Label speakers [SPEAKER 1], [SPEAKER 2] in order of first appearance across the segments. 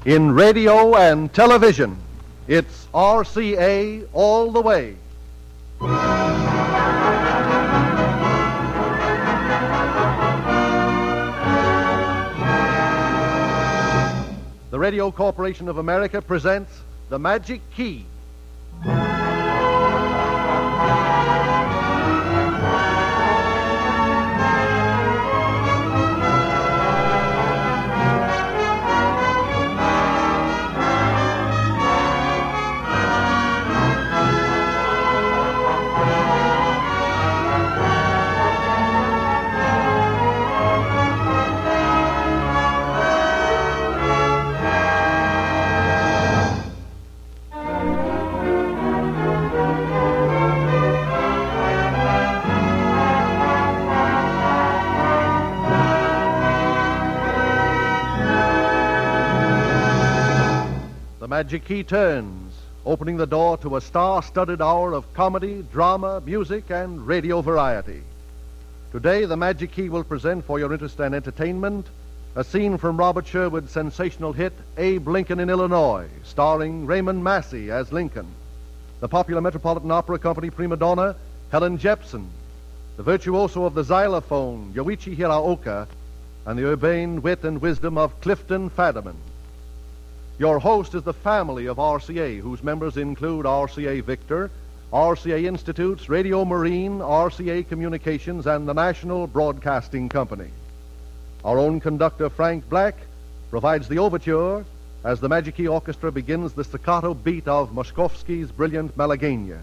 [SPEAKER 1] In radio and television, it's RCA all the way. The Radio Corporation of America presents The Magic Key. The Magic Key turns, opening the door to a star-studded hour of comedy, drama, music, and radio variety. Today, the Magic Key will present for your interest and entertainment a scene from Robert Sherwood's sensational hit, Abe Lincoln in Illinois, starring Raymond Massey as Lincoln, the popular Metropolitan Opera Company prima donna, Helen Jepsen, the virtuoso of the xylophone, Yoichi Hiraoka, and the urbane wit and wisdom of Clifton Fadiman. Your host is the family of RCA, whose members include RCA Victor, RCA Institutes, Radio Marine, RCA Communications, and the National Broadcasting Company. Our own conductor, Frank Black, provides the overture as the Magic Key Orchestra begins the staccato beat of Moshkovsky's brilliant Malagueña.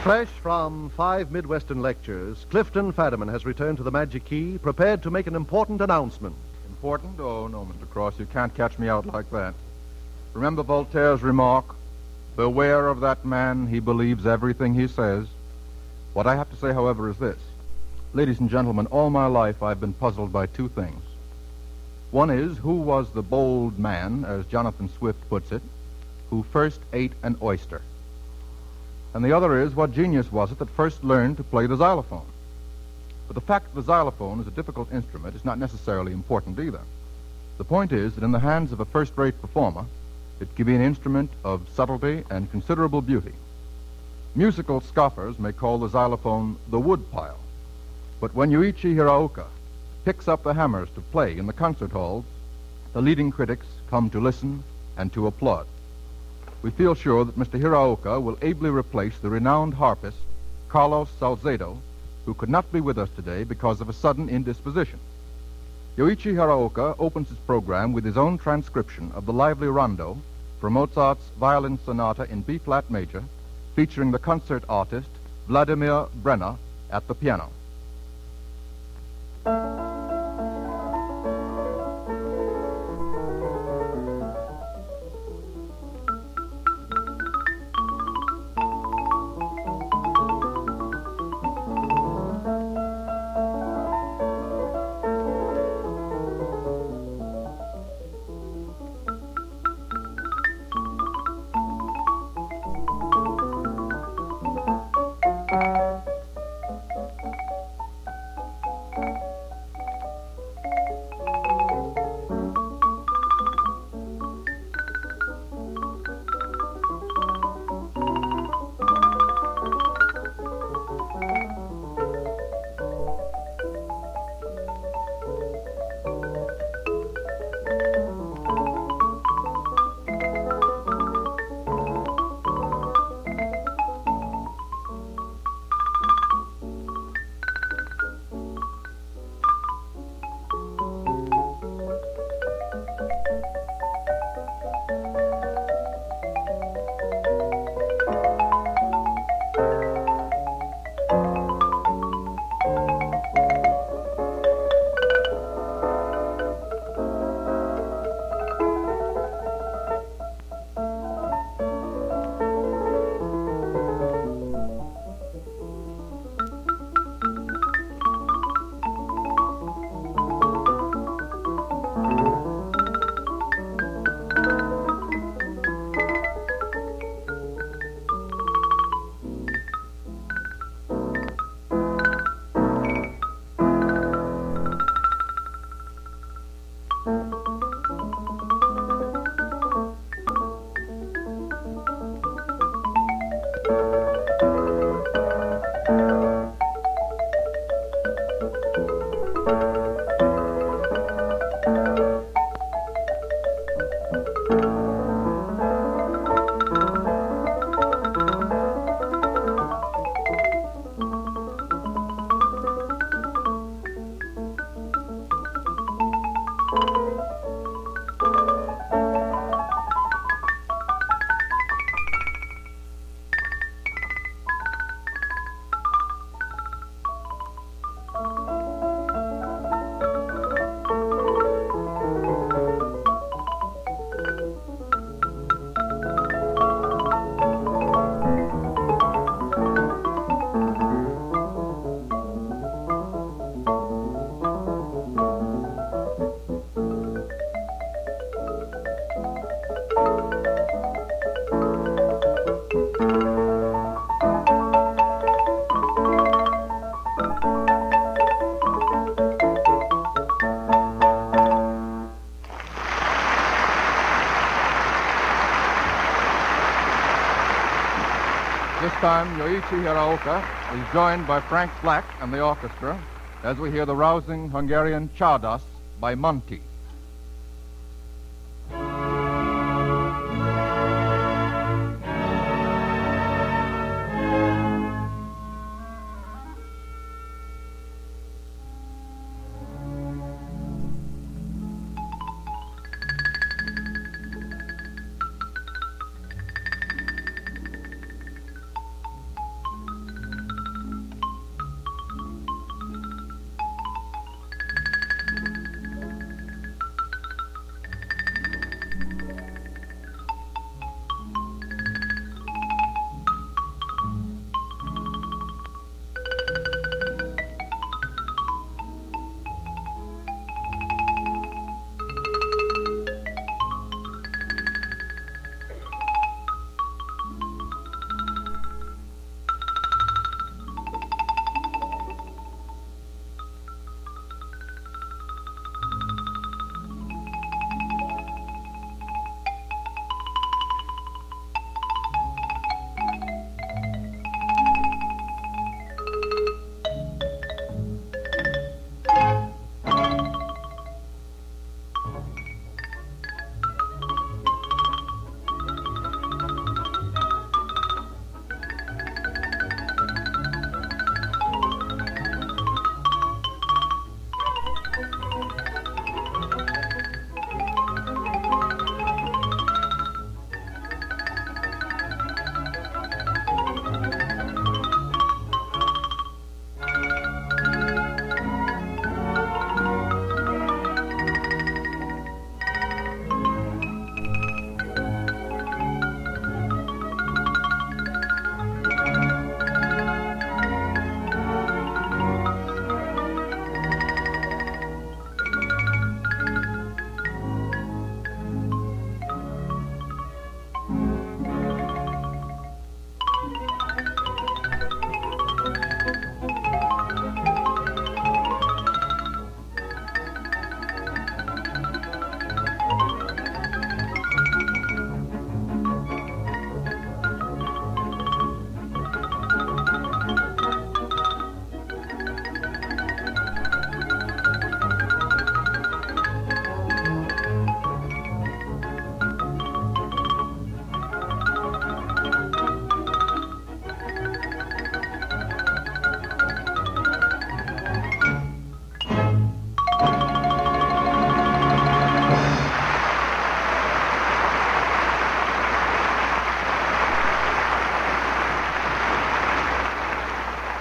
[SPEAKER 1] Fresh from 5 Midwestern lectures, Clifton Fadiman has returned to the Magic Key, prepared to make an important announcement.
[SPEAKER 2] Important? Oh, no, Mr. Cross, you can't catch me out like that. Remember Voltaire's remark, beware of that man, he believes everything he says. What I have to say, however, is this. Ladies and gentlemen, all my life I've been puzzled by two things. One is, who was the bold man, as Jonathan Swift puts it, who first ate an oyster? And the other is, what genius was it that first learned to play the xylophone? But the fact that the xylophone is a difficult instrument is not necessarily important either. The point is that in the hands of a first-rate performer, it can be an instrument of subtlety and considerable beauty. Musical scoffers may call the xylophone the woodpile, but when Yuichi Hiraoka picks up the hammers to play in the concert halls, the leading critics come to listen and to applaud. We feel sure that Mr. Hiraoka will ably replace the renowned harpist Carlos Salcedo, who could not be with us today because of a sudden indisposition. Yuichi Hiraoka opens his program with his own transcription of the lively rondo from Mozart's violin sonata in B-flat major, featuring the concert artist Vladimir Brenner at the piano. This time, Yuichi Hiraoka is joined by Frank Black and the orchestra as we hear the rousing Hungarian Csárdás by Monti.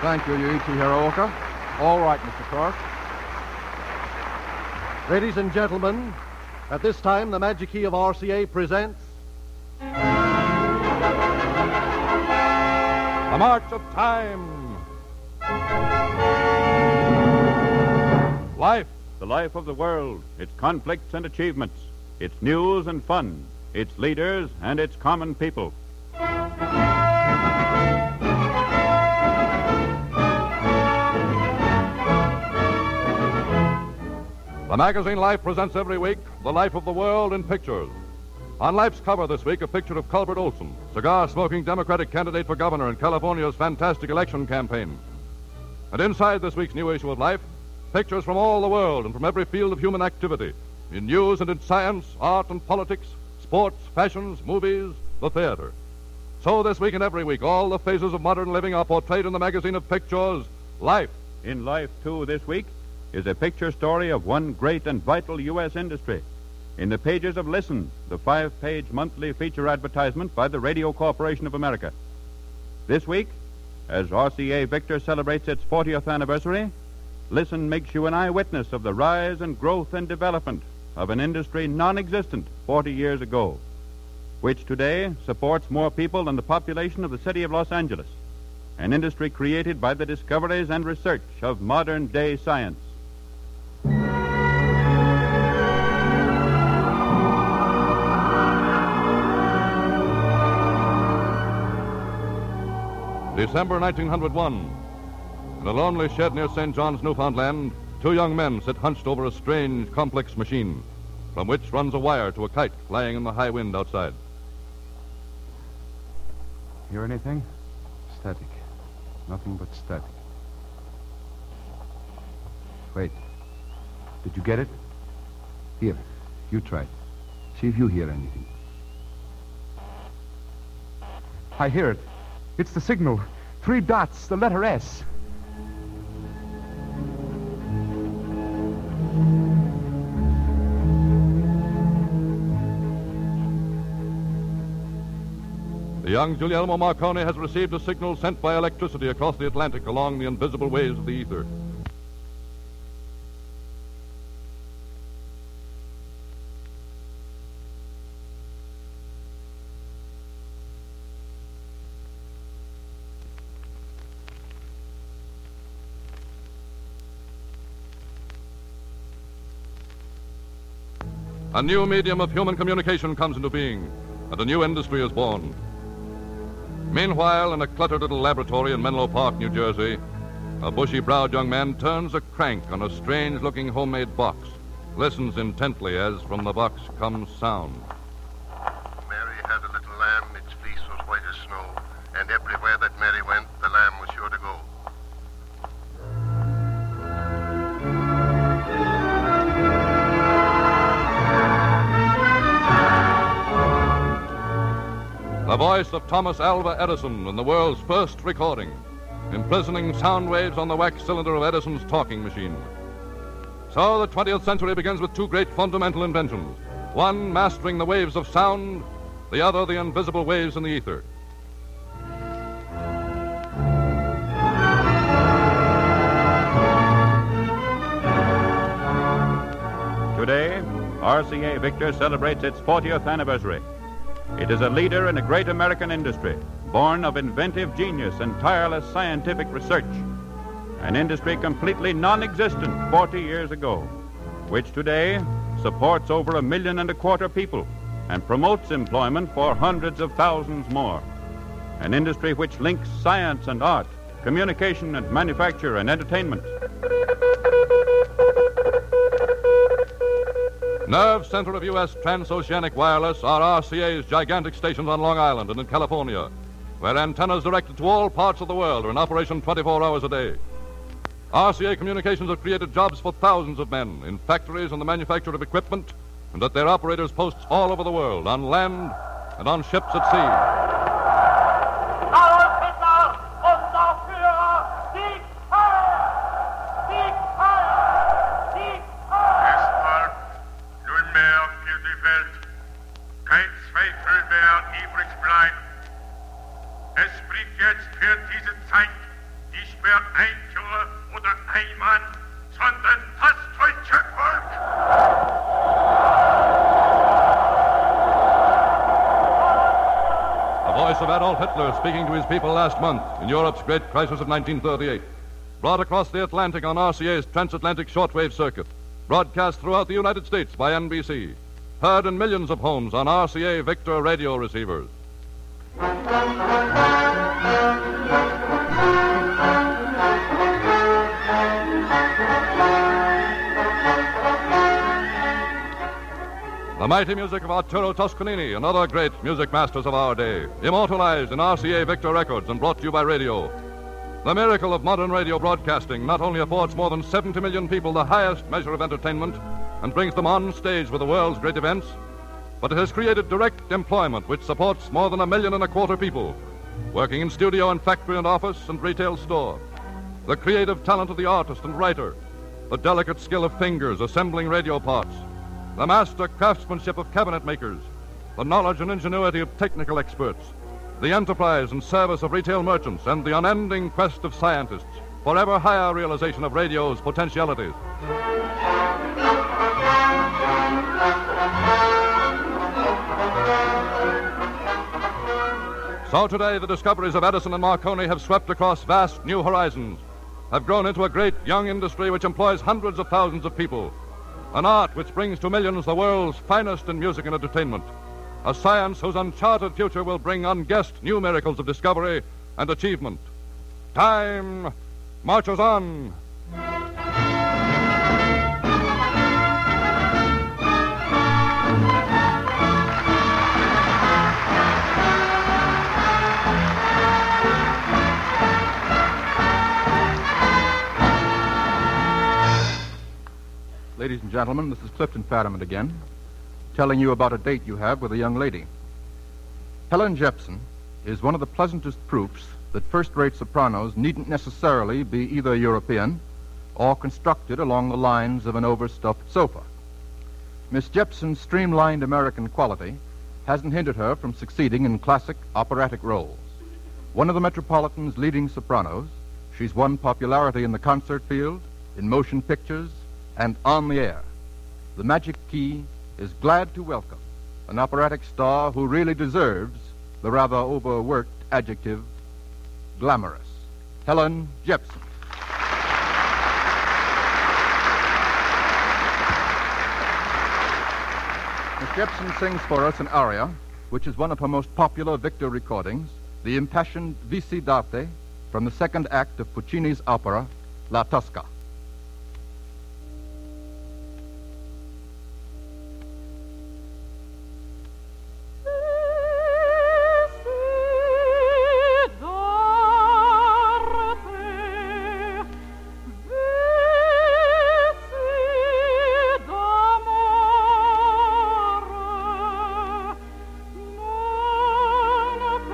[SPEAKER 2] Thank you, Yuichi Hiraoka. All right, Mr. Cross.
[SPEAKER 1] Ladies and gentlemen, at this time, the Magic Key of RCA presents...
[SPEAKER 3] The March of Time. Life.
[SPEAKER 4] The life of the world, its conflicts and achievements, its news and fun, its leaders and its common people.
[SPEAKER 3] The magazine Life presents every week the life of the world in pictures. On Life's cover this week, a picture of Culbert Olson, cigar-smoking Democratic candidate for governor in California's fantastic election campaign. And inside this week's new issue of Life, pictures from all the world and from every field of human activity, in news and in science, art and politics, sports, fashions, movies, the theater. So this week and every week, all the phases of modern living are portrayed in the magazine of pictures, Life.
[SPEAKER 4] In Life, too, this week is a picture story of one great and vital U.S. industry. In the pages of Listen, the 5-page monthly feature advertisement by the Radio Corporation of America. This week, as RCA Victor celebrates its 40th anniversary, Listen makes you an eyewitness of the rise and growth and development of an industry non-existent 40 years ago, which today supports more people than the population of the city of Los Angeles, an industry created by the discoveries and research of modern-day science.
[SPEAKER 3] December 1901. In a lonely shed near St. John's, Newfoundland, two young men sit hunched over a strange, complex machine, from which runs a wire to a kite flying in the high wind outside.
[SPEAKER 5] Hear anything? Static. Nothing but static. Wait. Did you get it? Here, you try it. See if you hear anything. I hear it. It's the signal. 3 dots, the letter S.
[SPEAKER 3] The young Guglielmo Marconi has received a signal sent by electricity across the Atlantic along the invisible waves of the ether. A new medium of human communication comes into being, and a new industry is born. Meanwhile, in a cluttered little laboratory in Menlo Park, New Jersey, a bushy-browed young man turns a crank on a strange-looking homemade box, listens intently as from the box comes sound.
[SPEAKER 6] Mary had a little lamb, its fleece was white as snow, and everywhere that Mary went, the lamb was sure to go.
[SPEAKER 3] The voice of Thomas Alva Edison in the world's first recording, imprisoning sound waves on the wax cylinder of Edison's talking machine. So the 20th century begins with 2 great fundamental inventions. One mastering the waves of sound, the other the invisible waves in the ether.
[SPEAKER 4] Today, RCA Victor celebrates its 40th anniversary. It is a leader in a great American industry, born of inventive genius and tireless scientific research. An industry completely non-existent 40 years ago, which today supports over 1.25 million people and promotes employment for hundreds of thousands more. An industry which links science and art, communication and manufacture and entertainment.
[SPEAKER 3] Nerve center of U.S. transoceanic wireless are RCA's gigantic stations on Long Island and in California, where antennas directed to all parts of the world are in operation 24 hours a day. RCA Communications have created jobs for thousands of men in factories and the manufacture of equipment, and at their operators' posts all over the world, on land and on ships at sea.
[SPEAKER 7] nicht mehr ein Führer oder ein Mann, sondern das deutsche Volk.
[SPEAKER 3] The voice of Adolf Hitler speaking to his people last month in Europe's great crisis of 1938. Brought across the Atlantic on RCA's transatlantic shortwave circuit. Broadcast throughout the United States by NBC. Heard in millions of homes on RCA Victor radio receivers. The mighty music of Arturo Toscanini and other great music masters of our day, immortalized in RCA Victor records and brought to you by radio. The miracle of modern radio broadcasting not only affords more than 70 million people the highest measure of entertainment and brings them on stage with the world's great events, but it has created direct employment which supports more than 1.25 million people, working in studio and factory and office and retail store. The creative talent of the artist and writer, the delicate skill of fingers assembling radio parts, the master craftsmanship of cabinet makers, the knowledge and ingenuity of technical experts, the enterprise and service of retail merchants, and the unending quest of scientists for ever higher realization of radio's potentialities. So today, the discoveries of Edison and Marconi have swept across vast new horizons, have grown into a great young industry which employs hundreds of thousands of people, an art which brings to millions the world's finest in music and entertainment, a science whose uncharted future will bring unguessed new miracles of discovery and achievement. Time marches on.
[SPEAKER 2] Ladies and gentlemen, this is Clifton Fadiman again, telling you about a date you have with a young lady. Helen Jepson is one of the pleasantest proofs that first-rate sopranos needn't necessarily be either European or constructed along the lines of an overstuffed sofa. Miss Jepson's streamlined American quality hasn't hindered her from succeeding in classic operatic roles. One of the Metropolitan's leading sopranos, she's won popularity in the concert field, in motion pictures, and on the air. The Magic Key is glad to welcome an operatic star who really deserves the rather overworked adjective glamorous. Helen Jepson. Miss Jepson sings for us an aria, which is one of her most popular Victor recordings, the impassioned Vici d'Arte from the second act of Puccini's opera, La Tosca.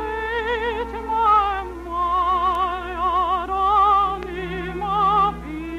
[SPEAKER 8] Be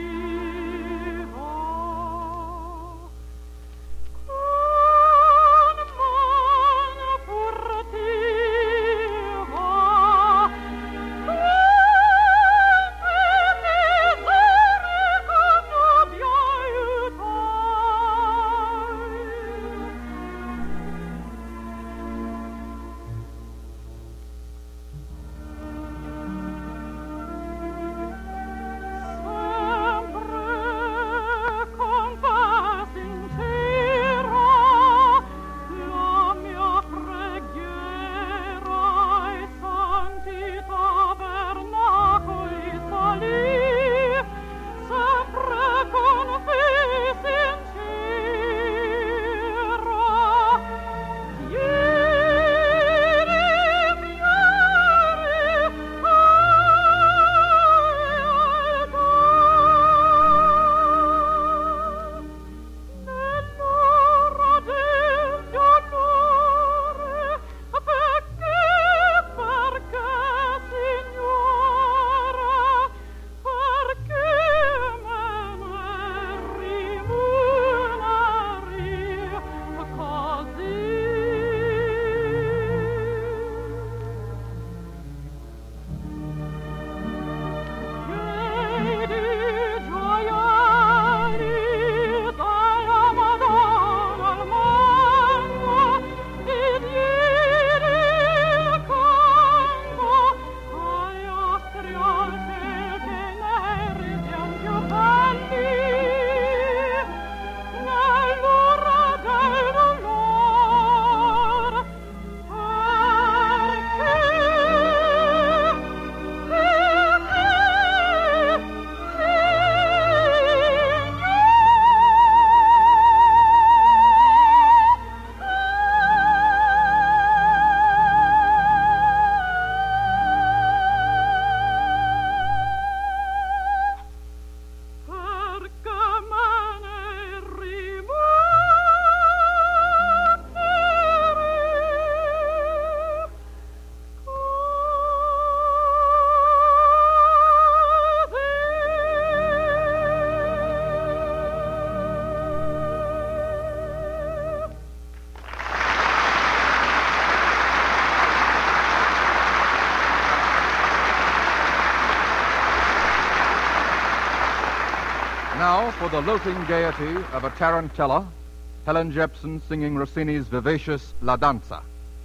[SPEAKER 2] now, for the lilting gaiety of a tarantella, Helen Jepson singing Rossini's vivacious La Danza.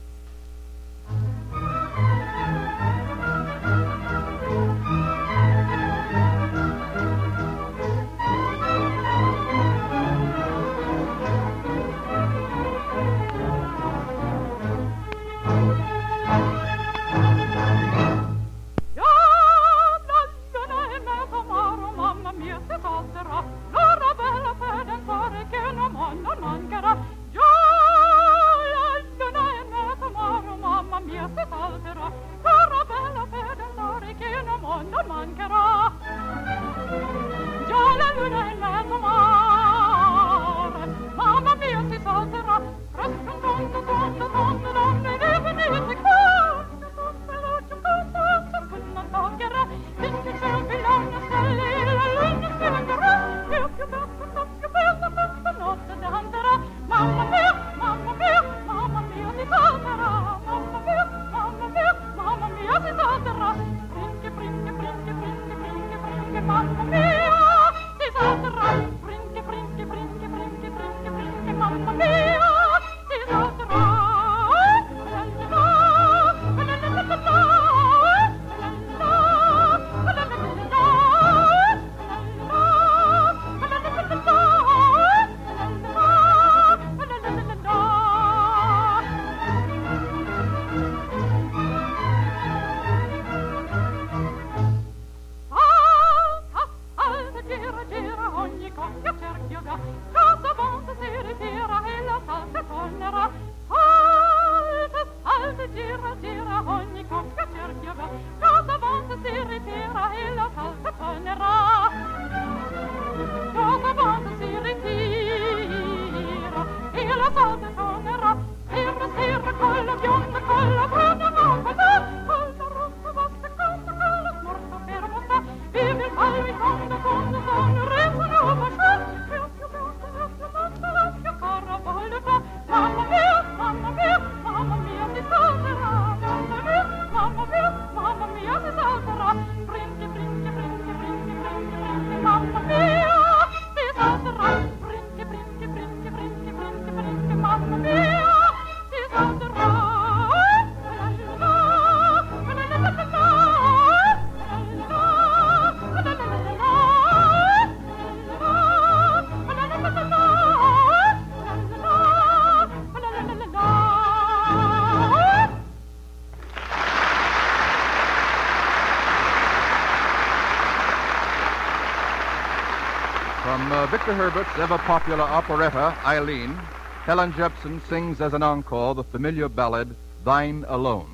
[SPEAKER 2] From Victor Herbert's ever-popular operetta, Eileen, Helen Jepson sings as an encore the familiar ballad, Thine Alone.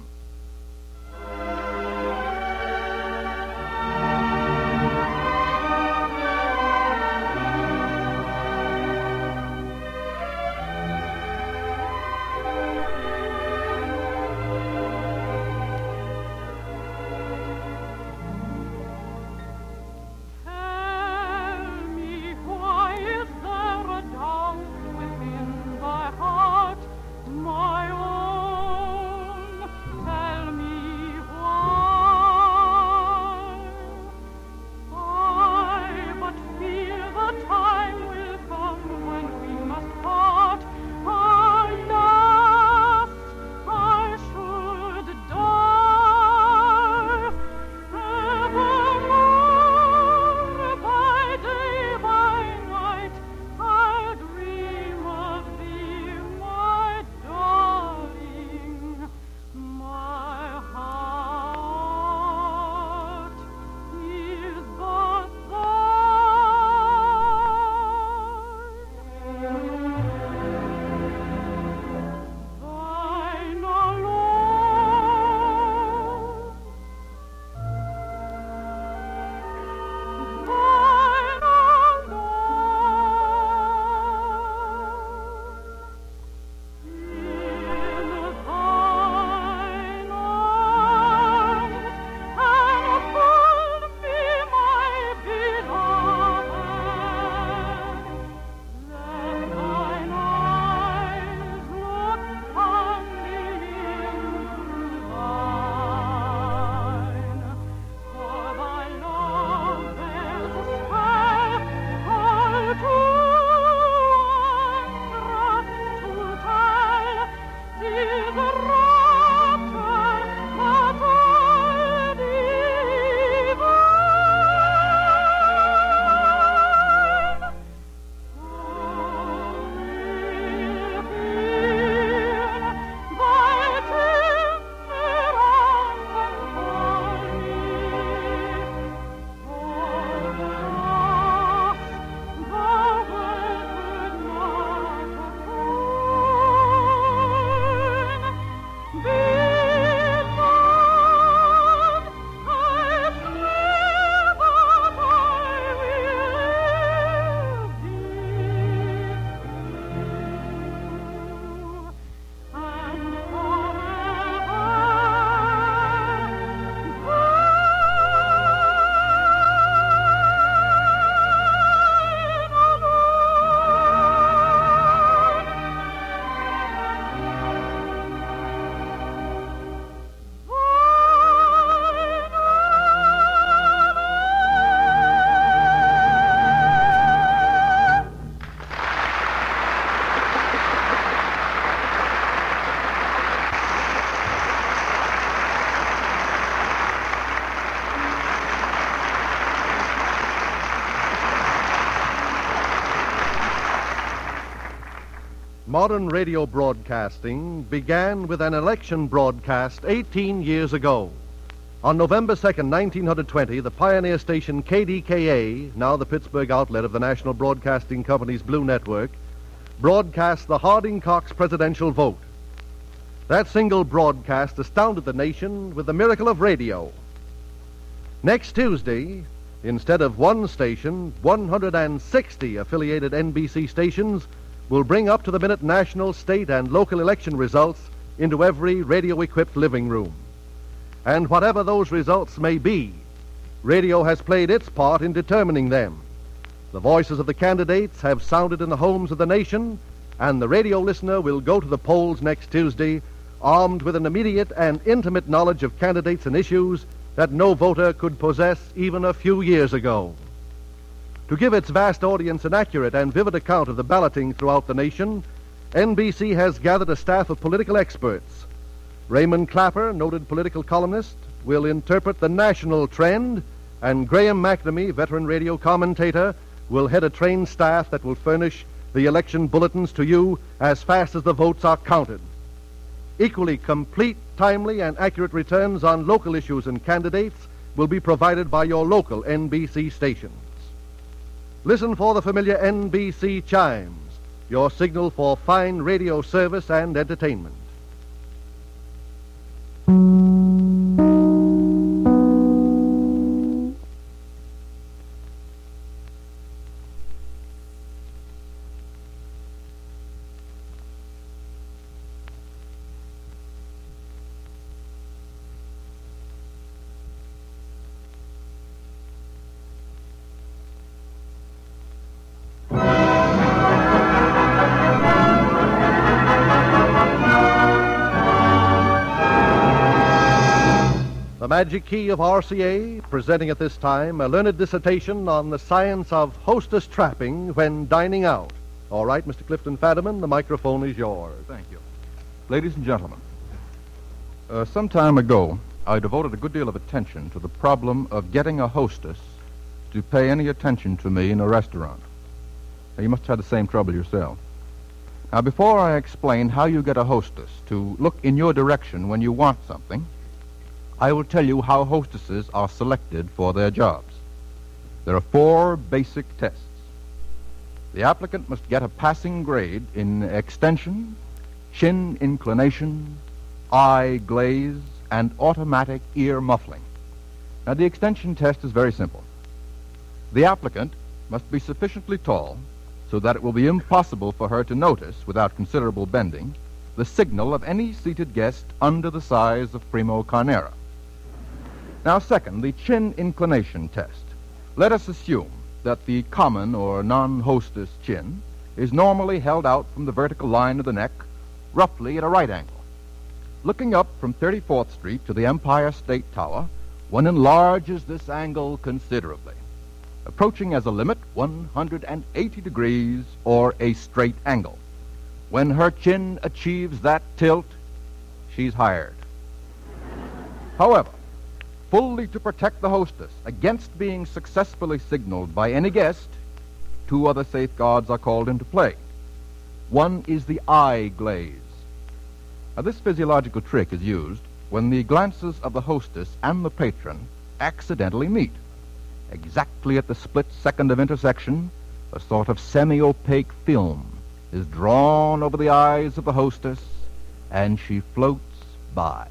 [SPEAKER 8] My own
[SPEAKER 1] Modern radio broadcasting began with an election broadcast 18 years ago. On November 2nd, 1920, the pioneer station KDKA, now the Pittsburgh outlet of the National Broadcasting Company's Blue Network, broadcast the Harding Cox presidential vote. That single broadcast astounded the nation with the miracle of radio. Next Tuesday, instead of one station, 160 affiliated NBC stations will bring up-to-the-minute national, state, and local election results into every radio-equipped living room. And whatever those results may be, radio has played its part in determining them. The voices of the candidates have sounded in the homes of the nation, and the radio listener will go to the polls next Tuesday armed with an immediate and intimate knowledge of candidates and issues that no voter could possess even a few years ago. To give its vast audience an accurate and vivid account of the balloting throughout the nation, NBC has gathered a staff of political experts. Raymond Clapper, noted political columnist, will interpret the national trend, and Graham McNamee, veteran radio commentator, will head a trained staff that will furnish the election bulletins to you as fast as the votes are counted. Equally complete, timely, and accurate returns on local issues and candidates will be provided by your local NBC stations. Listen for the familiar NBC chimes, your signal for fine radio service and entertainment. The Magic Key of RCA, presenting at this time a learned dissertation on the science of hostess trapping when dining out. All right, Mr. Clifton Fadiman, the microphone is yours.
[SPEAKER 2] Thank you. Ladies and gentlemen, some time ago, I devoted a good deal of attention to the problem of getting a hostess to pay any attention to me in a restaurant. Now, you must have had the same trouble yourself. Now, before I explain how you get a hostess to look in your direction when you want something, I will tell you how hostesses are selected for their jobs. There are 4 basic tests. The applicant must get a passing grade in extension, chin inclination, eye glaze, and automatic ear muffling. Now, the extension test is very simple. The applicant must be sufficiently tall so that it will be impossible for her to notice, without considerable bending, the signal of any seated guest under the size of Primo Carnera. Now, second, the chin inclination test. Let us assume that the common or non-hostess chin is normally held out from the vertical line of the neck, roughly at a right angle. Looking up from 34th Street to the Empire State Tower, one enlarges this angle considerably, approaching as a limit 180 degrees or a straight angle. When her chin achieves that tilt, she's hired. However, fully to protect the hostess against being successfully signaled by any guest, 2 other safeguards are called into play. One is the eye glaze. Now, this physiological trick is used when the glances of the hostess and the patron accidentally meet. Exactly at the split second of intersection, a sort of semi-opaque film is drawn over the eyes of the hostess, and she floats by.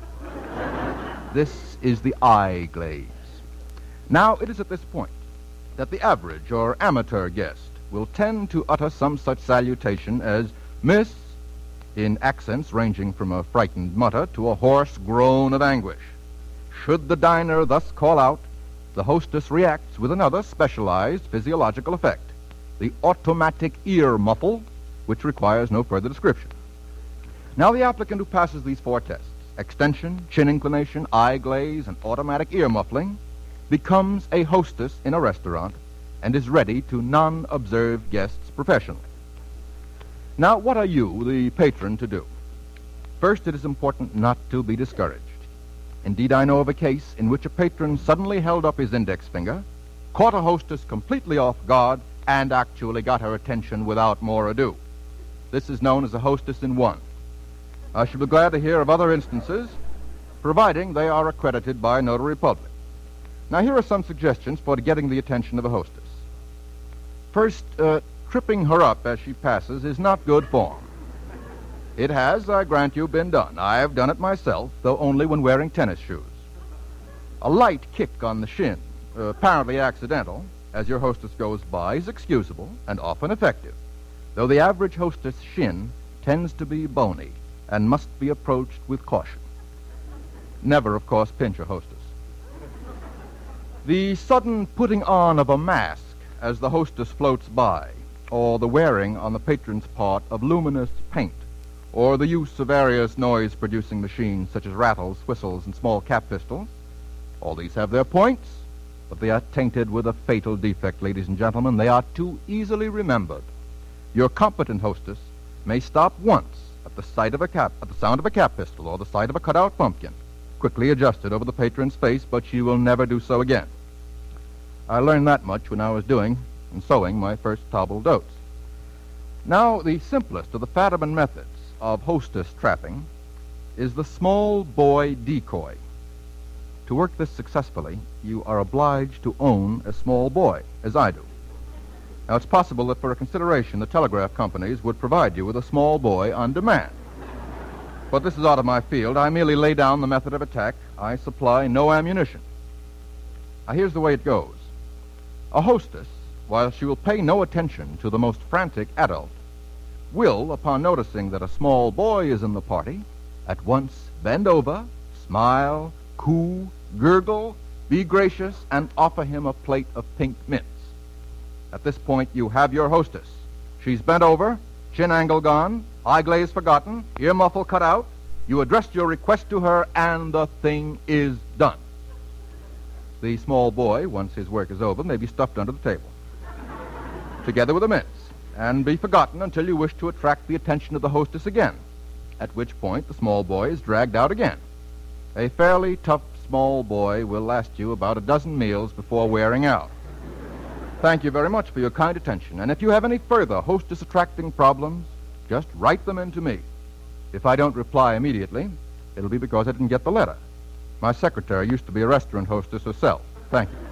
[SPEAKER 2] This is the eye glaze. Now, it is at this point that the average or amateur guest will tend to utter some such salutation as "Miss," in accents ranging from a frightened mutter to a hoarse groan of anguish. Should the diner thus call out, the hostess reacts with another specialized physiological effect, the automatic ear muffle, which requires no further description. Now, the applicant who passes these 4 tests, extension, chin inclination, eye glaze, and automatic ear muffling, becomes a hostess in a restaurant and is ready to non-observed guests professionally. Now, what are you, the patron, to do? First, it is important not to be discouraged. Indeed, I know of a case in which a patron suddenly held up his index finger, caught a hostess completely off guard, and actually got her attention without more ado. This is known as a hostess in one. I shall be glad to hear of other instances, providing they are accredited by a notary public. Now, here are some suggestions for getting the attention of a hostess. First, tripping her up as she passes is not good form. It has, I grant you, been done. I have done it myself, though only when wearing tennis shoes. A light kick on the shin, apparently accidental, as your hostess goes by, is excusable and often effective, though the average hostess' shin tends to be bony and must be approached with caution. Never, of course, pinch a hostess. The sudden putting on of a mask as the hostess floats by, or the wearing on the patron's part of luminous paint, or the use of various noise-producing machines such as rattles, whistles, and small cap pistols. All these have their points, but they are tainted with a fatal defect, ladies and gentlemen. They are too easily remembered. Your competent hostess may stop once at the sound of a cap pistol or the sight of a cutout pumpkin, quickly adjusted over the patron's face, but she will never do so again. I learned that much when I was doing and sewing my first table d'hôtes. Now, the simplest of the Fadiman methods of hostess trapping is the small boy decoy. To work this successfully, you are obliged to own a small boy, as I do. Now, it's possible that for a consideration, the telegraph companies would provide you with a small boy on demand. But this is out of my field. I merely lay down the method of attack. I supply no ammunition. Now, here's the way it goes. A hostess, while she will pay no attention to the most frantic adult, will, upon noticing that a small boy is in the party, at once bend over, smile, coo, gurgle, be gracious, and offer him a plate of pink mints. At this point, you have your hostess. She's bent over, chin angle gone, eye glaze forgotten, ear muffle cut out. You addressed your request to her, and the thing is done. The small boy, once his work is over, may be stuffed under the table, together with the mints, and be forgotten until you wish to attract the attention of the hostess again, at which point the small boy is dragged out again. A fairly tough small boy will last you about a dozen meals before wearing out. Thank you very much for your kind attention, and if you have any further hostess-attracting problems, just write them in to me. If I don't reply immediately, it'll be because I didn't get the letter. My secretary used to be a restaurant hostess herself. Thank you.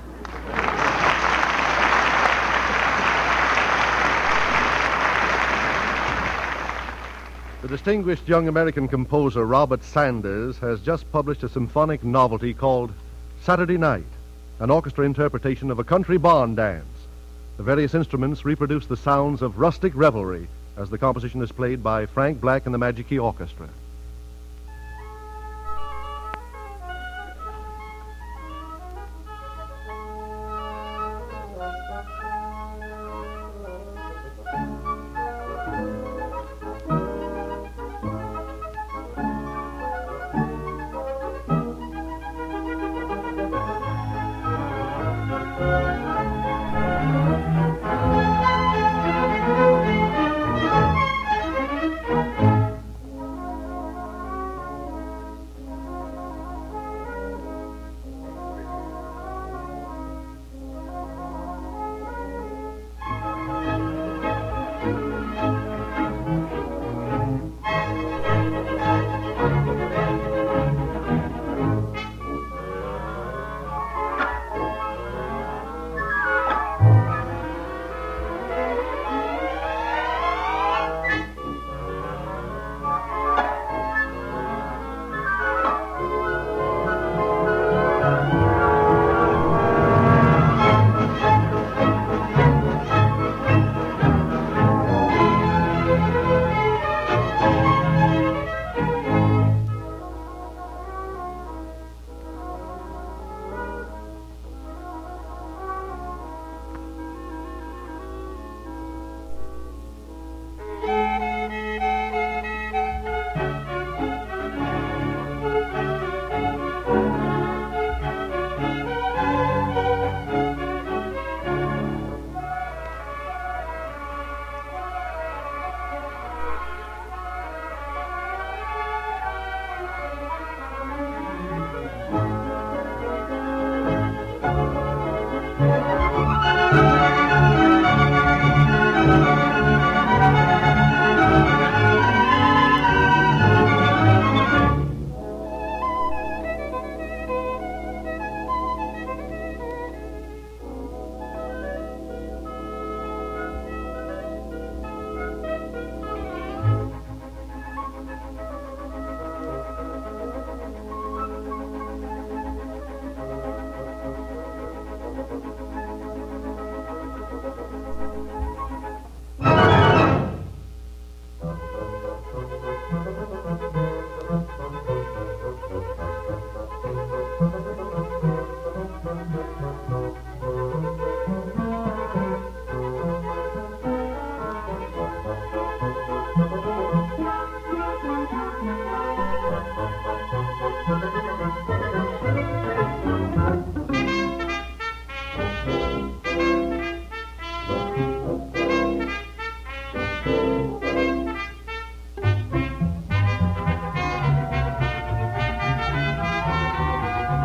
[SPEAKER 1] The distinguished young American composer Robert Sanders has just published a symphonic novelty called Saturday Night, an orchestra interpretation of a country barn dance. The various instruments reproduce the sounds of rustic revelry as the composition is played by Frank Black and the Magic Key Orchestra.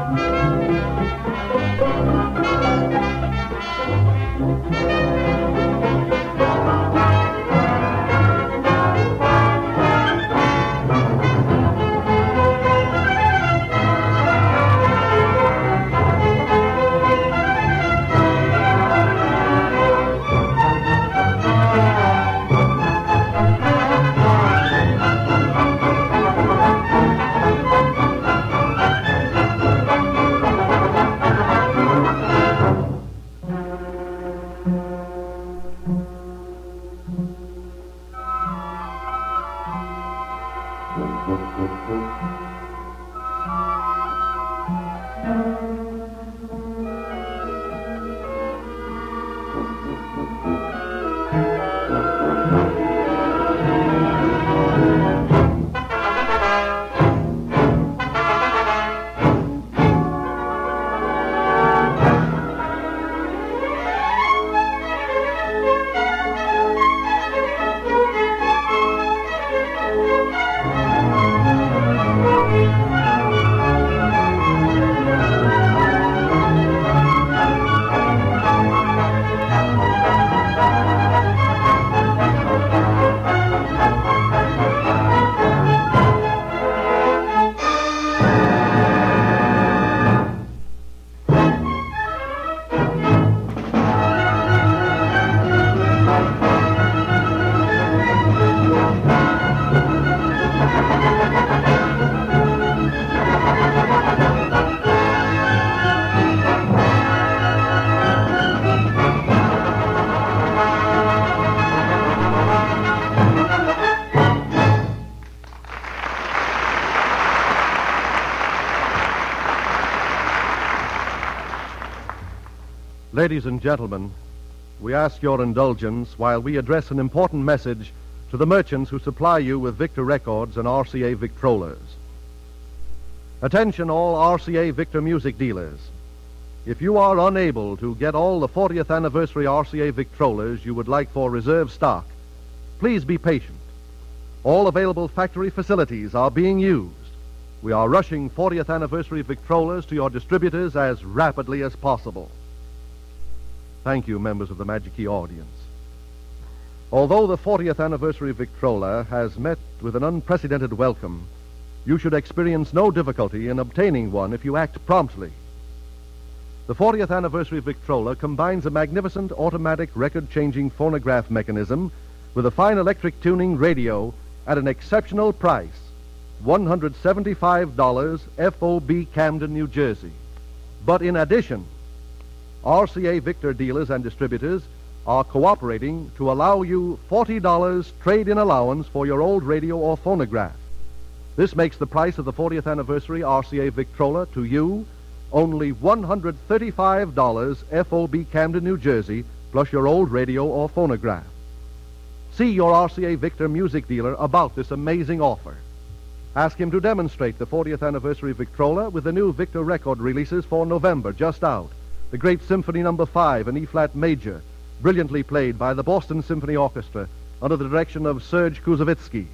[SPEAKER 1] Ladies and gentlemen, we ask your indulgence while we address an important message to the merchants who supply you with Victor records and RCA Victrolas. Attention all RCA Victor music dealers. If you are unable to get all the 40th anniversary RCA Victrolas you would like for reserve stock, please be patient. All available factory facilities are being used. We are rushing 40th anniversary Victrolas to your distributors as rapidly as possible. Thank you, members of the Magic Key audience. Although the 40th anniversary Victrola has met with an unprecedented welcome, you should experience no difficulty in obtaining one if you act promptly. The 40th anniversary Victrola combines a magnificent automatic record-changing phonograph mechanism with a fine electric tuning radio at an exceptional price, $175 FOB Camden, New Jersey. But in addition, RCA Victor dealers and distributors are cooperating to allow you $40 trade-in allowance for your old radio or phonograph. This makes the price of the 40th anniversary RCA Victrola to you only $135 FOB Camden, New Jersey, plus your old radio or phonograph. See your RCA Victor music dealer about this amazing offer. Ask him to demonstrate the 40th anniversary Victrola with the new Victor record releases for November just out. The Great Symphony No. 5 in E-flat major, brilliantly played by the Boston Symphony Orchestra under the direction of Serge Koussevitzky.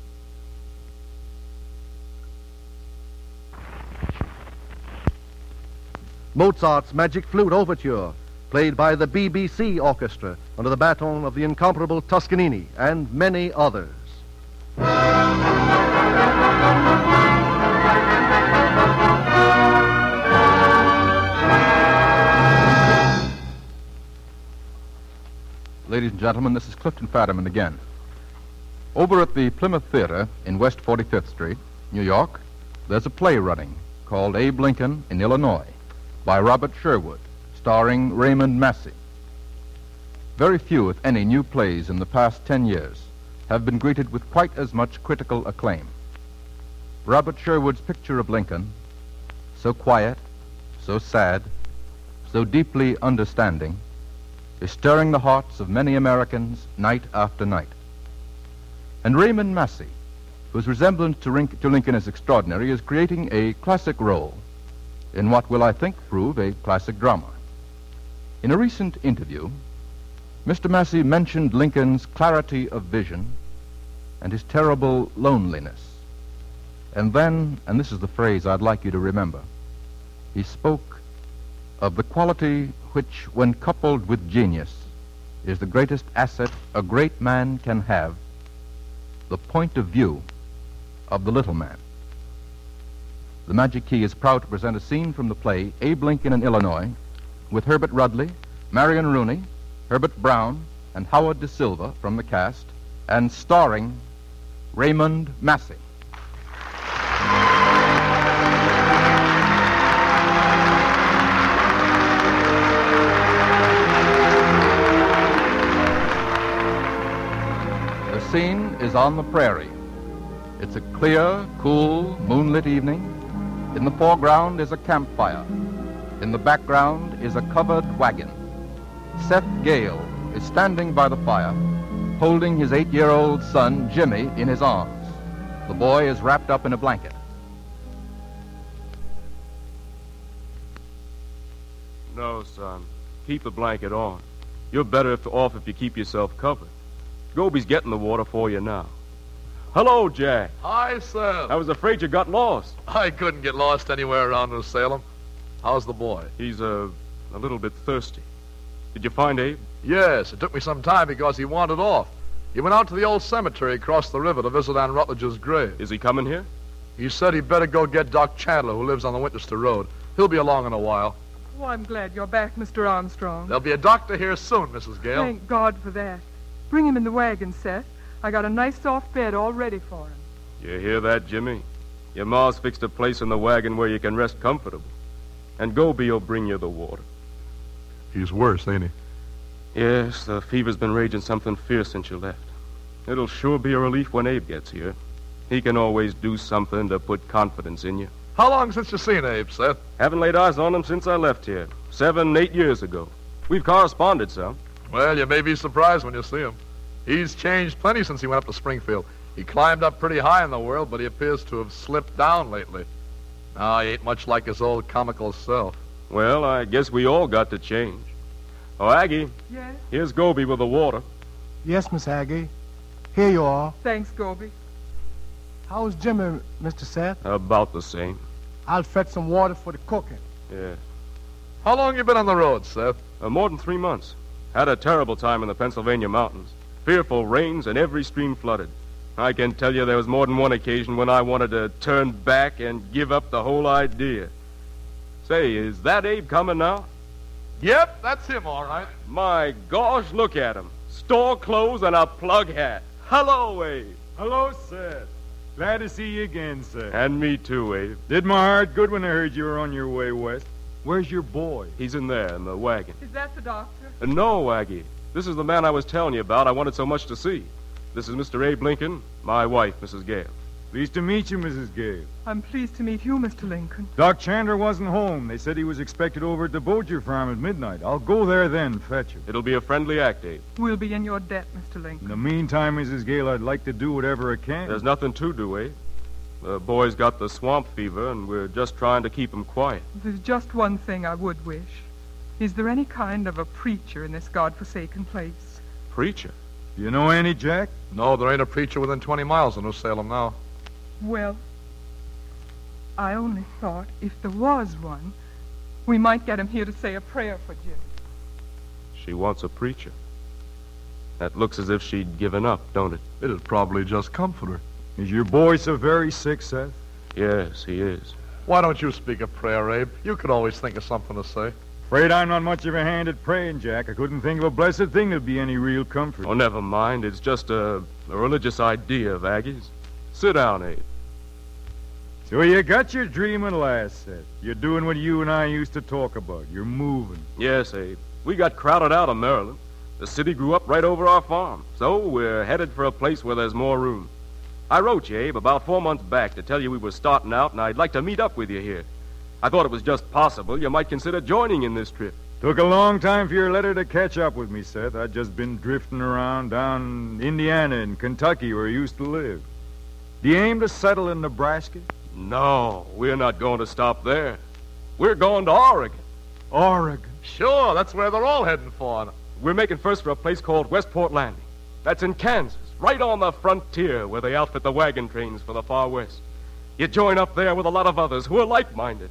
[SPEAKER 1] Mozart's Magic Flute Overture, played by the BBC Orchestra under the baton of the incomparable Toscanini, and many others.
[SPEAKER 2] Ladies and gentlemen, this is Clifton Fadiman again. Over at the Plymouth Theater in West 45th Street, New York, there's a play running called Abe Lincoln in Illinois by Robert Sherwood, starring Raymond Massey. Very few, if any, new plays in the past 10 years have been greeted with quite as much critical acclaim. Robert Sherwood's picture of Lincoln, so quiet, so sad, so deeply understanding, is stirring the hearts of many Americans night after night. And Raymond Massey, whose resemblance to Lincoln is extraordinary, is creating a classic role in what will, I think, prove a classic drama. In a recent interview, Mr. Massey mentioned Lincoln's clarity of vision and his terrible loneliness. And then, and this is the phrase I'd like you to remember, He spoke of the quality which, when coupled with genius, is the greatest asset a great man can have, the point of view of the little man. The Magic Key is proud to present a scene from the play Abe Lincoln in Illinois with Herbert Rudley, Marion Rooney, Herbert Brown, and Howard De Silva from the cast, and starring Raymond Massey. The scene is on the prairie. It's a clear, cool, moonlit evening. In the foreground is a campfire. In the background is a covered wagon. Seth Gale is standing by the fire, holding his 8-year-old son, Jimmy, in his arms. The boy is wrapped up in a blanket.
[SPEAKER 8] No, son. Keep the blanket on. You're better off if you keep yourself covered. Goby's getting the water for you now. Hello, Jack.
[SPEAKER 9] Hi, Seth.
[SPEAKER 8] I was afraid you got lost.
[SPEAKER 9] I couldn't get lost anywhere around New Salem. How's the boy?
[SPEAKER 8] He's a little bit thirsty. Did you find Abe?
[SPEAKER 9] Yes, it took me some time because he wandered off. He went out to the old cemetery across the river to visit Ann Rutledge's grave.
[SPEAKER 8] Is he coming here?
[SPEAKER 9] He said he'd better go get Doc Chandler, who lives on the Winchester Road. He'll be along in a while.
[SPEAKER 10] Oh, I'm glad you're back, Mr. Armstrong.
[SPEAKER 9] There'll be a doctor here soon, Mrs. Gale.
[SPEAKER 10] Thank God for that. Bring him in the wagon, Seth. I got a nice soft bed all ready for him.
[SPEAKER 8] You hear that, Jimmy? Your ma's fixed a place in the wagon where you can rest comfortable. And Goby will bring you the water.
[SPEAKER 9] He's worse, ain't he?
[SPEAKER 8] Yes, the fever's been raging something fierce since you left. It'll sure be a relief when Abe gets here. He can always do something to put confidence in you.
[SPEAKER 9] How long since you seen Abe, Seth?
[SPEAKER 8] Haven't laid eyes on him since I left here. 7, 8 years ago. We've corresponded some.
[SPEAKER 9] Well, you may be surprised when you see him. He's changed plenty since he went up to Springfield. He climbed up pretty high in the world, but he appears to have slipped down lately. Now, he ain't much like his old comical self.
[SPEAKER 8] Well, I guess we all got to change. Oh, Aggie.
[SPEAKER 10] Yes?
[SPEAKER 8] Here's Goby with the water.
[SPEAKER 11] Yes, Miss Aggie. Here you are.
[SPEAKER 10] Thanks, Goby.
[SPEAKER 11] How's Jimmy, Mr. Seth?
[SPEAKER 8] About the same.
[SPEAKER 11] I'll fetch some water for the cooking.
[SPEAKER 8] Yeah.
[SPEAKER 9] How long you been on the road, Seth?
[SPEAKER 8] More than 3 months. Had a terrible time in the Pennsylvania mountains. Fearful rains and every stream flooded. I can tell you there was more than one occasion when I wanted to turn back and give up the whole idea. Say, is that Abe coming now?
[SPEAKER 9] Yep, that's him, all right.
[SPEAKER 8] My gosh, look at him. Store clothes and a plug hat. Hello, Abe.
[SPEAKER 12] Hello, Seth. Glad to see you again, Seth.
[SPEAKER 8] And me too, Abe.
[SPEAKER 12] Did my heart good when I heard you were on your way west. Where's your boy?
[SPEAKER 8] He's in there, in the wagon.
[SPEAKER 10] Is that the doctor?
[SPEAKER 8] No, Aggie. This is the man I was telling you about I wanted so much to see. This is Mr. Abe Lincoln, my wife, Mrs. Gale.
[SPEAKER 12] Pleased to meet you, Mrs. Gale.
[SPEAKER 10] I'm pleased to meet you, Mr. Lincoln.
[SPEAKER 12] Doc Chandler wasn't home. They said he was expected over at the Bossier farm at midnight. I'll go there then, fetch him.
[SPEAKER 8] It'll be a friendly act, Abe.
[SPEAKER 10] We'll be in your debt, Mr. Lincoln.
[SPEAKER 12] In the meantime, Mrs. Gale, I'd like to do whatever I can.
[SPEAKER 8] There's nothing to do, Abe. The boy's got the swamp fever, and we're just trying to keep him quiet.
[SPEAKER 10] There's just one thing I would wish. Is there any kind of a preacher in this godforsaken place?
[SPEAKER 8] Preacher?
[SPEAKER 12] You know any, Jack?
[SPEAKER 9] No, there ain't a preacher within 20 miles of New Salem now.
[SPEAKER 10] Well, I only thought if there was one, we might get him here to say a prayer for Jim.
[SPEAKER 8] She wants a preacher. That looks as if she'd given up, don't it?
[SPEAKER 9] It'd probably just comfort her.
[SPEAKER 12] Is your boy so very sick, Seth?
[SPEAKER 8] Yes, he is.
[SPEAKER 9] Why don't you speak a prayer, Abe? You could always think of something to say.
[SPEAKER 12] Afraid I'm not much of a hand at praying, Jack. I couldn't think of a blessed thing that'd be any real comfort.
[SPEAKER 8] Oh, never mind. It's just a religious idea of Aggie's. Sit down, Abe.
[SPEAKER 12] So you got your dream at last, Seth. You're doing what you and I used to talk about. You're moving.
[SPEAKER 8] Yes, Abe. We got crowded out of Maryland. The city grew up right over our farm. So we're headed for a place where there's more room. I wrote you, Abe, about 4 months back to tell you we were starting out and I'd like to meet up with you here. I thought it was just possible you might consider joining in this trip.
[SPEAKER 12] Took a long time for your letter to catch up with me, Seth. I'd just been drifting around down Indiana and Kentucky where I used to live. Do you aim to settle in Nebraska?
[SPEAKER 8] No, we're not going to stop there. We're going to Oregon.
[SPEAKER 12] Oregon?
[SPEAKER 9] Sure, that's where they're all heading for.
[SPEAKER 8] We're making first for a place called Westport Landing. That's in Kansas, right on the frontier where they outfit the wagon trains for the far west. You join up there with a lot of others who are like-minded.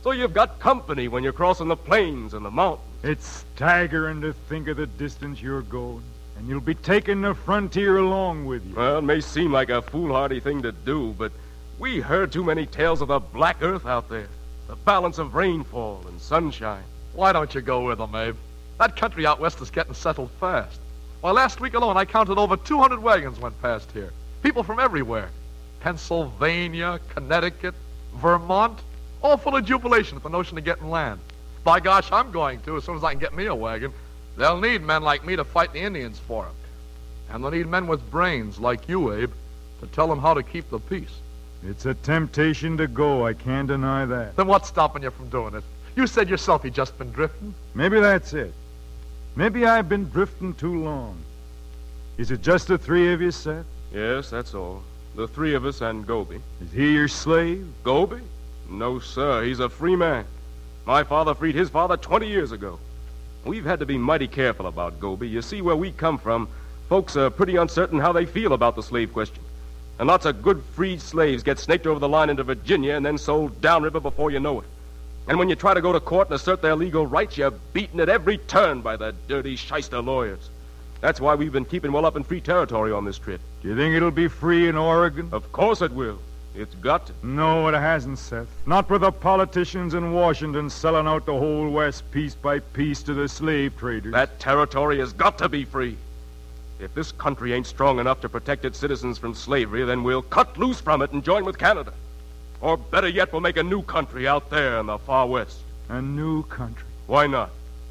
[SPEAKER 8] So you've got company when you're crossing the plains and the mountains.
[SPEAKER 12] It's staggering to think of the distance you're going, and you'll be taking the frontier along with you.
[SPEAKER 8] Well, it may seem like a foolhardy thing to do, but we heard too many tales of the black earth out there. The balance of rainfall and sunshine.
[SPEAKER 9] Why don't you go with them, Abe? That country out west is getting settled fast. Why, last week alone, I counted over 200 wagons went past here. People from everywhere. Pennsylvania, Connecticut, Vermont, all full of jubilation at the notion of getting land. By gosh, I'm going to, as soon as I can get me a wagon. They'll need men like me to fight the Indians for them. And they'll need men with brains like you, Abe, to tell them how to keep the peace.
[SPEAKER 12] It's a temptation to go, I can't deny that.
[SPEAKER 9] Then what's stopping you from doing it? You said yourself you'd just been drifting.
[SPEAKER 12] Maybe that's it. Maybe I've been drifting too long. Is it just the three of you, Seth?
[SPEAKER 8] Yes, that's all. The three of us and Goby.
[SPEAKER 12] Is he your slave?
[SPEAKER 8] Goby? No, sir. He's a free man. My father freed his father 20 years ago. We've had to be mighty careful about Goby. You see, where we come from, folks are pretty uncertain how they feel about the slave question. And lots of good freed slaves get snaked over the line into Virginia and then sold downriver before you know it. And when you try to go to court and assert their legal rights, you're beaten at every turn by the dirty shyster lawyers. That's why we've been keeping well up in free territory on this trip.
[SPEAKER 12] Do you think it'll be free in Oregon?
[SPEAKER 8] Of course it will. It's got to.
[SPEAKER 12] No, it hasn't, Seth. Not with the politicians in Washington selling out the whole West piece by piece to the slave traders.
[SPEAKER 8] That territory has got to be free. If this country ain't strong enough to protect its citizens from slavery, then we'll cut loose from it and join with Canada. Or better yet, we'll make a new country out there in the far west.
[SPEAKER 12] A new country?
[SPEAKER 8] Why not?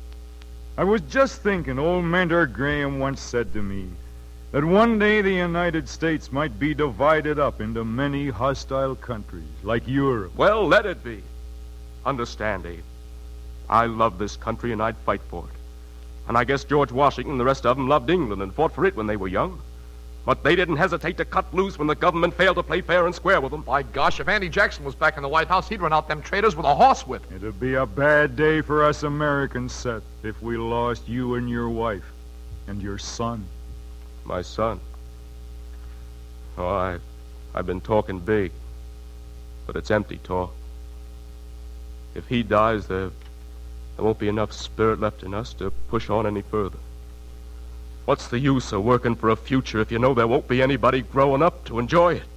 [SPEAKER 12] I was just thinking, old Mentor Graham once said to me that one day the United States might be divided up into many hostile countries, like Europe.
[SPEAKER 8] Well, let it be. Understand, Abe. I love this country and I'd fight for it. And I guess George Washington and the rest of them loved England and fought for it when they were young. But they didn't hesitate to cut loose when the government failed to play fair and square with them.
[SPEAKER 9] By gosh, if Andy Jackson was back in the White House, he'd run out them traitors with a horsewhip.
[SPEAKER 12] It'd be a bad day for us Americans, Seth, if we lost you and your wife and your son.
[SPEAKER 8] My son? Oh, I've been talking big, but it's empty talk. If he dies, there won't be enough spirit left in us to push on any further. What's the use of working for a future if you know there won't be anybody growing up to enjoy it?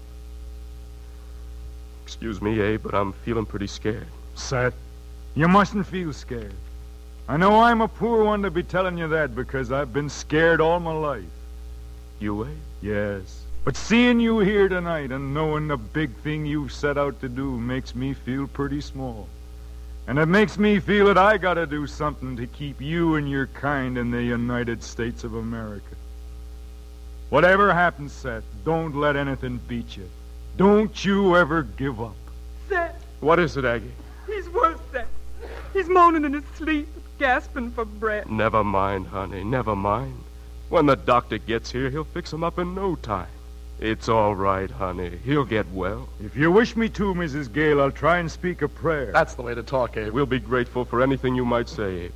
[SPEAKER 8] Excuse me, Abe, but I'm feeling pretty scared.
[SPEAKER 12] Seth, you mustn't feel scared. I know I'm a poor one to be telling you that because I've been scared all my life.
[SPEAKER 8] You, Abe?
[SPEAKER 12] Yes. But seeing you here tonight and knowing the big thing you've set out to do makes me feel pretty small. And it makes me feel that I gotta do something to keep you and your kind in the United States of America. Whatever happens, Seth, don't let anything beat you. Don't you ever give up.
[SPEAKER 10] Seth.
[SPEAKER 8] What is it, Aggie?
[SPEAKER 10] He's worse, Seth. He's moaning in his sleep, gasping for breath.
[SPEAKER 8] Never mind, honey, never mind. When the doctor gets here, he'll fix him up in no time. It's all right, honey. He'll get well.
[SPEAKER 12] If you wish me to, Mrs. Gale, I'll try and speak a prayer.
[SPEAKER 9] That's the way to talk, Abe.
[SPEAKER 8] We'll be grateful for anything you might say, Abe.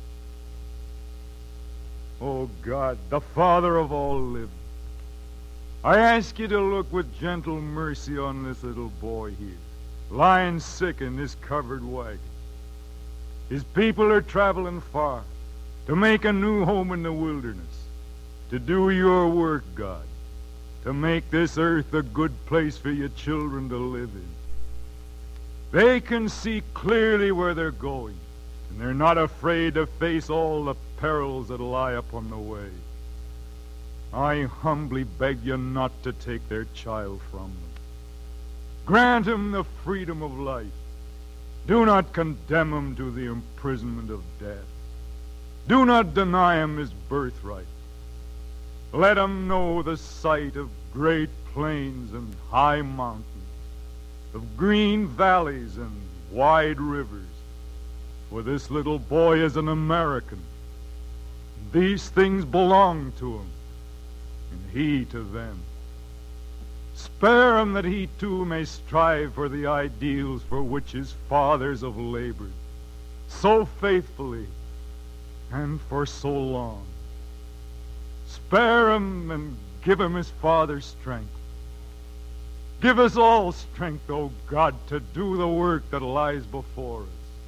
[SPEAKER 12] Oh, God, the Father of all living, I ask you to look with gentle mercy on this little boy here, lying sick in this covered wagon. His people are traveling far to make a new home in the wilderness, to do your work, God, to make this earth a good place for your children to live in. They can see clearly where they're going, and they're not afraid to face all the perils that lie upon the way. I humbly beg you not to take their child from them. Grant him the freedom of life. Do not condemn him to the imprisonment of death. Do not deny him his birthright. Let him know the sight of great plains and high mountains, of green valleys and wide rivers. For this little boy is an American. These things belong to him, and he to them. Spare him that he too may strive for the ideals for which his fathers have labored so faithfully and for so long. Spare him and give him his father's strength. Give us all strength, O God, to do the work that lies before us.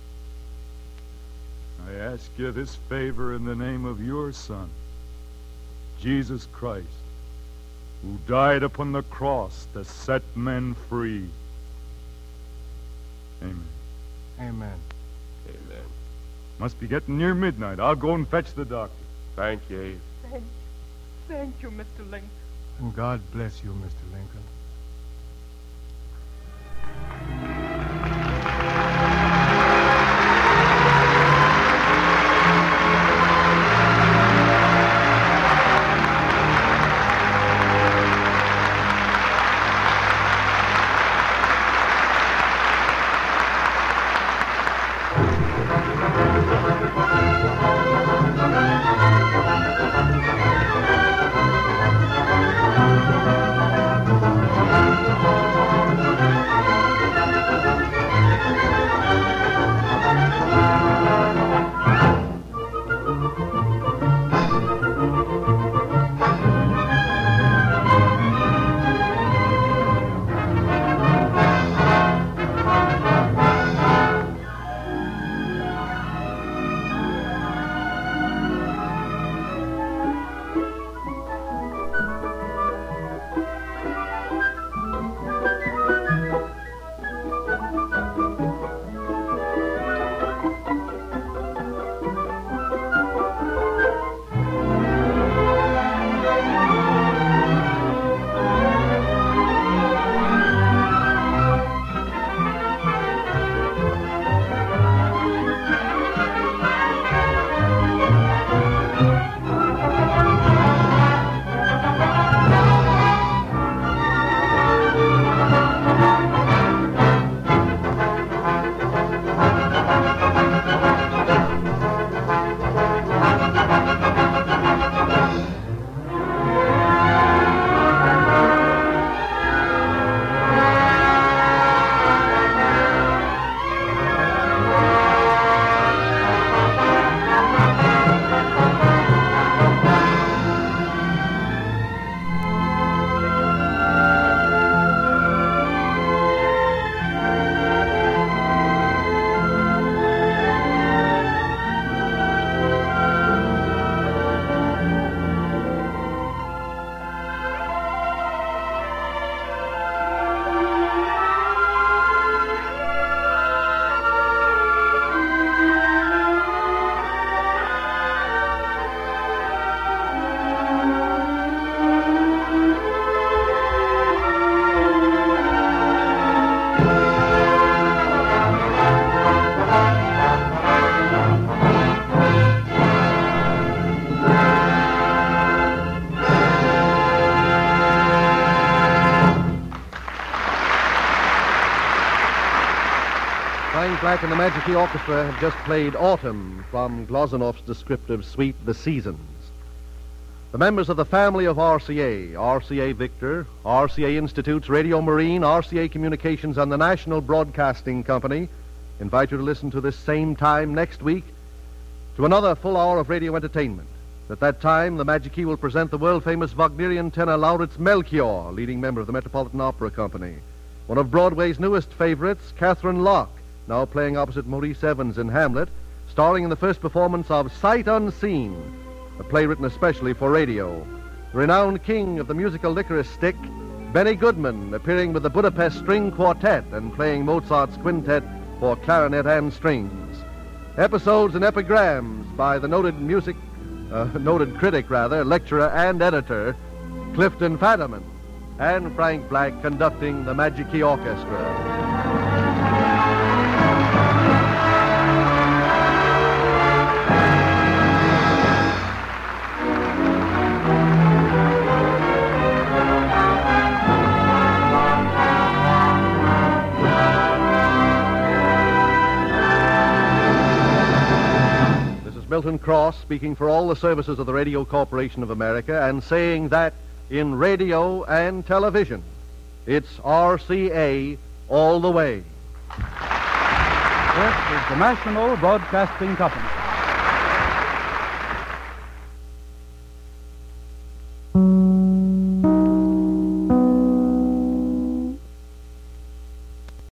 [SPEAKER 12] I ask you this favor in the name of your Son, Jesus Christ, who died upon the cross to set men free. Amen.
[SPEAKER 11] Amen.
[SPEAKER 8] Amen.
[SPEAKER 12] Must be getting near midnight. I'll go and fetch the doctor.
[SPEAKER 8] Thank you, Abe.
[SPEAKER 10] Thank you, Mr. Lincoln.
[SPEAKER 11] And God bless you, Mr. Lincoln.
[SPEAKER 1] Frank Black and the Magic Key Orchestra have just played Autumn from Glazounoff's descriptive suite, The Seasons. The members of the family of RCA, RCA Victor, RCA Institutes, Radio Marine, RCA Communications, and the National Broadcasting Company invite you to listen to this same time next week to another full hour of radio entertainment. At that time, the Magic Key will present the world-famous Wagnerian tenor Lauritz Melchior, leading member of the Metropolitan Opera Company. One of Broadway's newest favorites, Catherine Locke, now playing opposite Maurice Evans in Hamlet, starring in the first performance of Sight Unseen, a play written especially for radio. The renowned king of the musical licorice stick, Benny Goodman, appearing with the Budapest String Quartet and playing Mozart's quintet for clarinet and strings. Episodes and epigrams by the noted critic, lecturer and editor, Clifton Fadiman, and Frank Black conducting the Magic Key Orchestra. Milton Cross speaking for all the services of the Radio Corporation of America and saying that in radio and television, it's RCA all the way.
[SPEAKER 13] This is the National Broadcasting Company.